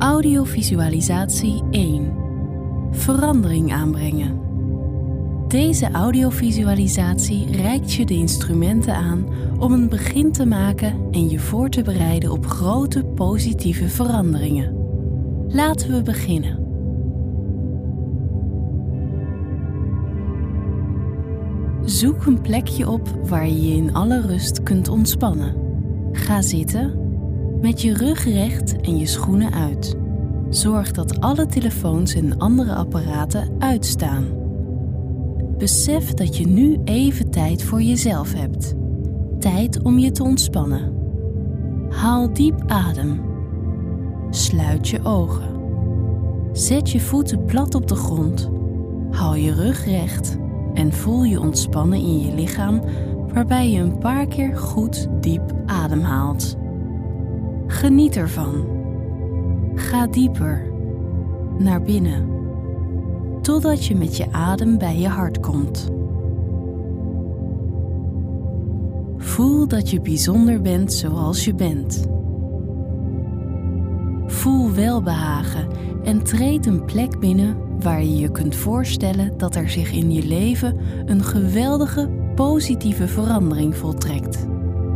Audiovisualisatie 1. Verandering aanbrengen. Deze audiovisualisatie reikt je de instrumenten aan om een begin te maken en je voor te bereiden op grote positieve veranderingen. Laten we beginnen. Zoek een plekje op waar je je in alle rust kunt ontspannen. Ga zitten, met je rug recht en je schoenen uit. Zorg dat alle telefoons en andere apparaten uitstaan. Besef dat je nu even tijd voor jezelf hebt. Tijd om je te ontspannen. Haal diep adem. Sluit je ogen. Zet je voeten plat op de grond. Hou je rug recht en voel je ontspannen in je lichaam, waarbij je een paar keer goed diep ademhaalt. Geniet ervan. Ga dieper naar binnen, totdat je met je adem bij je hart komt. Voel dat je bijzonder bent zoals je bent. Voel welbehagen en treed een plek binnen waar je je kunt voorstellen dat er zich in je leven een geweldige, positieve verandering voltrekt.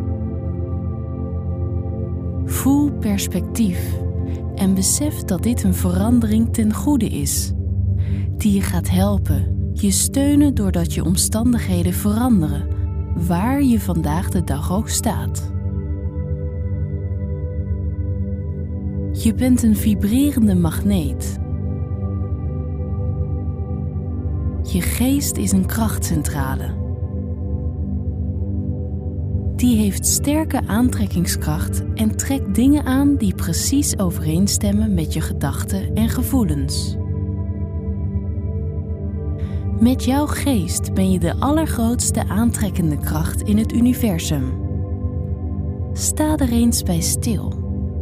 Voel perspectief en besef dat dit een verandering ten goede is, die je gaat helpen, je steunen doordat je omstandigheden veranderen, waar je vandaag de dag ook staat. Je bent een vibrerende magneet. Je geest is een krachtcentrale. Die heeft sterke aantrekkingskracht en trekt dingen aan die precies overeenstemmen met je gedachten en gevoelens. Met jouw geest ben je de allergrootste aantrekkende kracht in het universum. Sta er eens bij stil.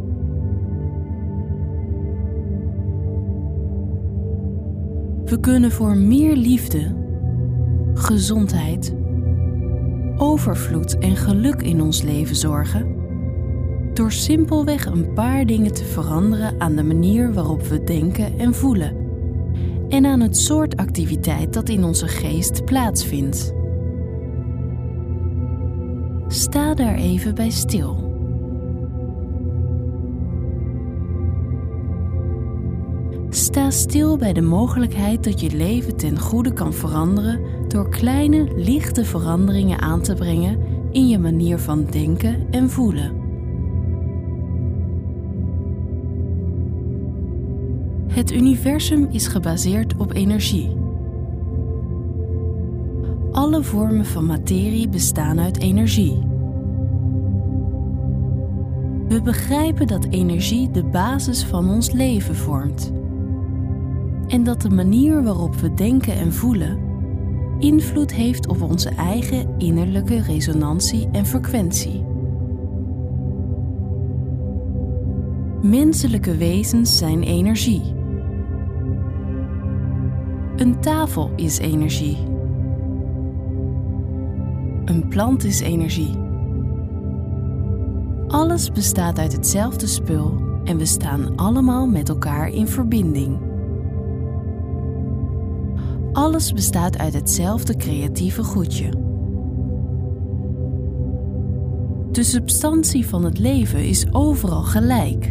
We kunnen voor meer liefde, gezondheid, overvloed en geluk in ons leven zorgen door simpelweg een paar dingen te veranderen aan de manier waarop we denken en voelen en aan het soort activiteit dat in onze geest plaatsvindt. Sta daar even bij stil. Sta stil bij de mogelijkheid dat je leven ten goede kan veranderen door kleine, lichte veranderingen aan te brengen in je manier van denken en voelen. Het universum is gebaseerd op energie. Alle vormen van materie bestaan uit energie. We begrijpen dat energie de basis van ons leven vormt. En dat de manier waarop we denken en voelen invloed heeft op onze eigen innerlijke resonantie en frequentie. Menselijke wezens zijn energie. Een tafel is energie. Een plant is energie. Alles bestaat uit hetzelfde spul en we staan allemaal met elkaar in verbinding. Alles bestaat uit hetzelfde creatieve goedje. De substantie van het leven is overal gelijk.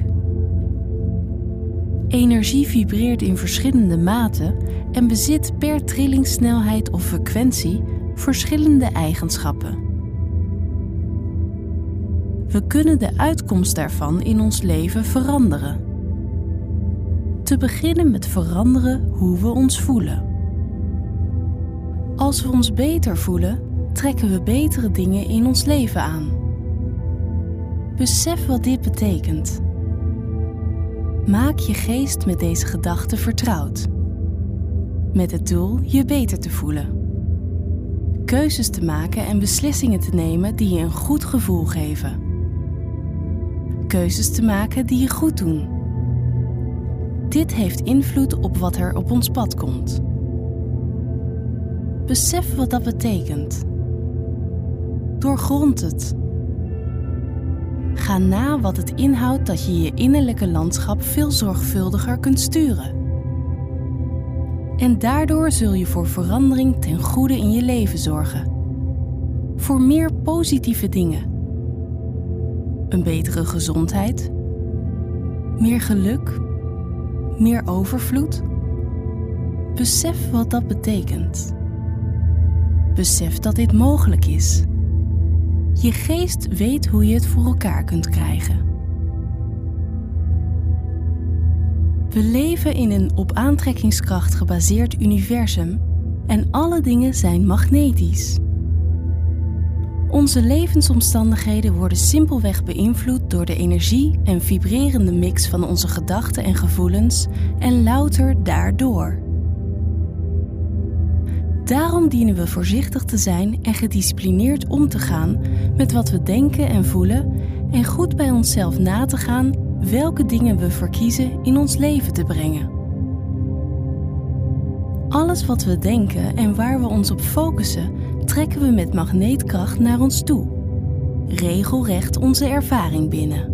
Energie vibreert in verschillende maten en bezit per trillingssnelheid of frequentie verschillende eigenschappen. We kunnen de uitkomst daarvan in ons leven veranderen. Te beginnen met veranderen hoe we ons voelen. Als we ons beter voelen, trekken we betere dingen in ons leven aan. Besef wat dit betekent. Maak je geest met deze gedachte vertrouwd. Met het doel je beter te voelen. Keuzes te maken en beslissingen te nemen die je een goed gevoel geven. Keuzes te maken die je goed doen. Dit heeft invloed op wat er op ons pad komt. Besef wat dat betekent. Doorgrond het. ga na wat het inhoudt dat je je innerlijke landschap veel zorgvuldiger kunt sturen. En daardoor zul je voor verandering ten goede in je leven zorgen. Voor meer positieve dingen. Een betere gezondheid. Meer geluk. Meer overvloed. Besef wat dat betekent. Besef dat dit mogelijk is. Je geest weet hoe je het voor elkaar kunt krijgen. We leven in een op aantrekkingskracht gebaseerd universum en alle dingen zijn magnetisch. Onze levensomstandigheden worden simpelweg beïnvloed door de energie en vibrerende mix van onze gedachten en gevoelens en louter daardoor. Daarom dienen we voorzichtig te zijn en gedisciplineerd om te gaan met wat we denken en voelen en goed bij onszelf na te gaan welke dingen we verkiezen in ons leven te brengen. Alles wat we denken en waar we ons op focussen, trekken we met magneetkracht naar ons toe. Regelrecht onze ervaring binnen.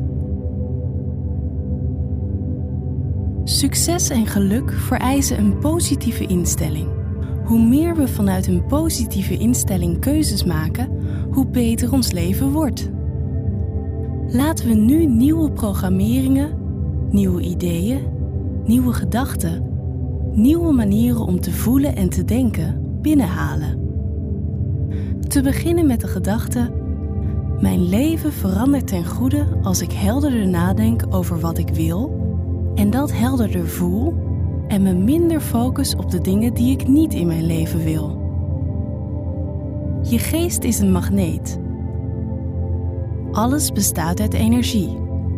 Succes en geluk vereisen een positieve instelling. Hoe meer we vanuit een positieve instelling keuzes maken, hoe beter ons leven wordt. Laten we nu nieuwe programmeringen, nieuwe ideeën, nieuwe gedachten, nieuwe manieren om te voelen en te denken binnenhalen. Te beginnen met de gedachte: mijn leven verandert ten goede als ik helderder nadenk over wat ik wil en dat helderder voel en me minder focus op de dingen die ik niet in mijn leven wil. Je geest is een magneet. Alles bestaat uit energie.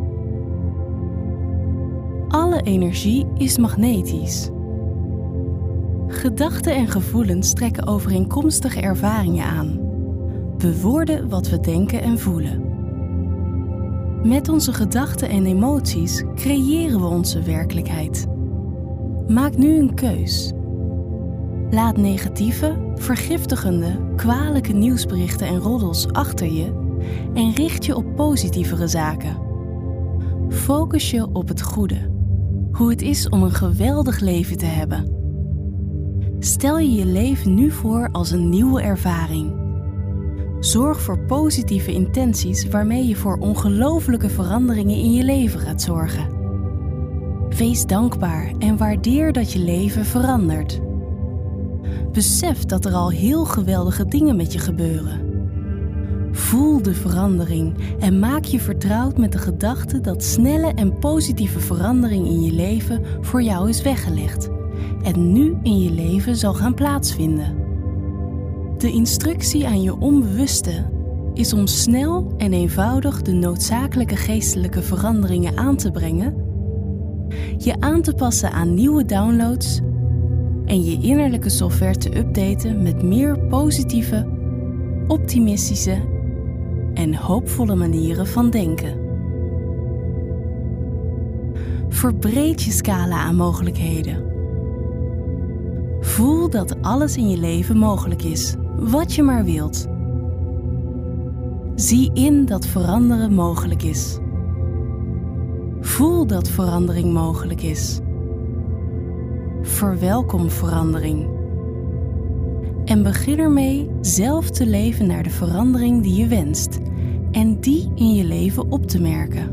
Alle energie is magnetisch. Gedachten en gevoelens trekken overeenkomstige ervaringen aan. We worden wat we denken en voelen. Met onze gedachten en emoties creëren we onze werkelijkheid. Maak nu een keus. Laat negatieve, vergiftigende, kwalijke nieuwsberichten en roddels achter je en richt je op positievere zaken. Focus je op het goede, hoe het is om een geweldig leven te hebben. Stel je je leven nu voor als een nieuwe ervaring. Zorg voor positieve intenties waarmee je voor ongelooflijke veranderingen in je leven gaat zorgen. Wees dankbaar en waardeer dat je leven verandert. Besef dat er al heel geweldige dingen met je gebeuren. Voel de verandering en maak je vertrouwd met de gedachte dat snelle en positieve verandering in je leven voor jou is weggelegd en nu in je leven zal gaan plaatsvinden. De instructie aan je onbewuste is om snel en eenvoudig de noodzakelijke geestelijke veranderingen aan te brengen, je aan te passen aan nieuwe downloads en je innerlijke software te updaten met meer positieve, optimistische en hoopvolle manieren van denken. Verbreed je scala aan mogelijkheden. Voel dat alles in je leven mogelijk is, wat je maar wilt. Zie in dat veranderen mogelijk is. Voel dat verandering mogelijk is. Verwelkom verandering. En begin ermee zelf te leven naar de verandering die je wenst en die in je leven op te merken.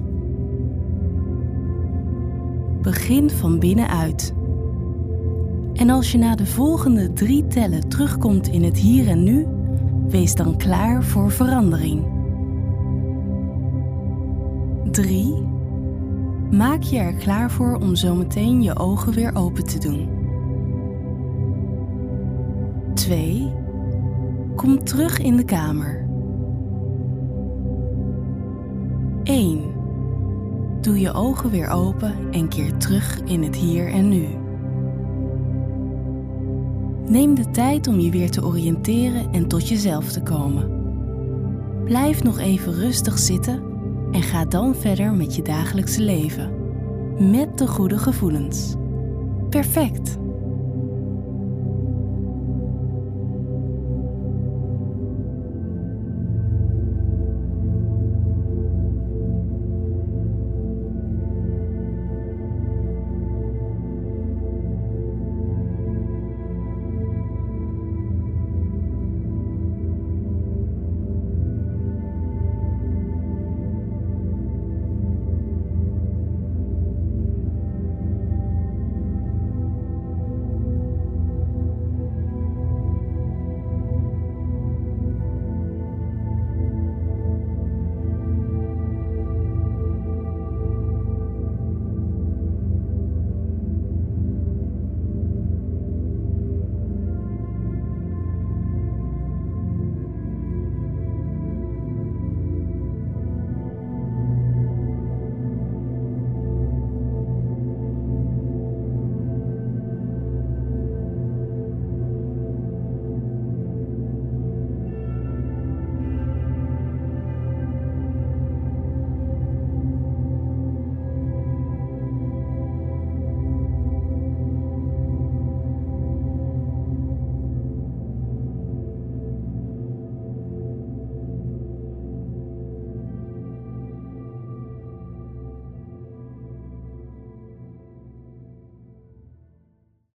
Begin van binnenuit. En als je na de volgende 3 tellen terugkomt in het hier en nu, wees dan klaar voor verandering. 3. Maak je er klaar voor om zometeen je ogen weer open te doen. 2. Kom terug in de kamer. 1. Doe je ogen weer open en keer terug in het hier en nu. Neem de tijd om je weer te oriënteren en tot jezelf te komen. Blijf nog even rustig zitten en ga dan verder met je dagelijkse leven. Met de goede gevoelens. Perfect!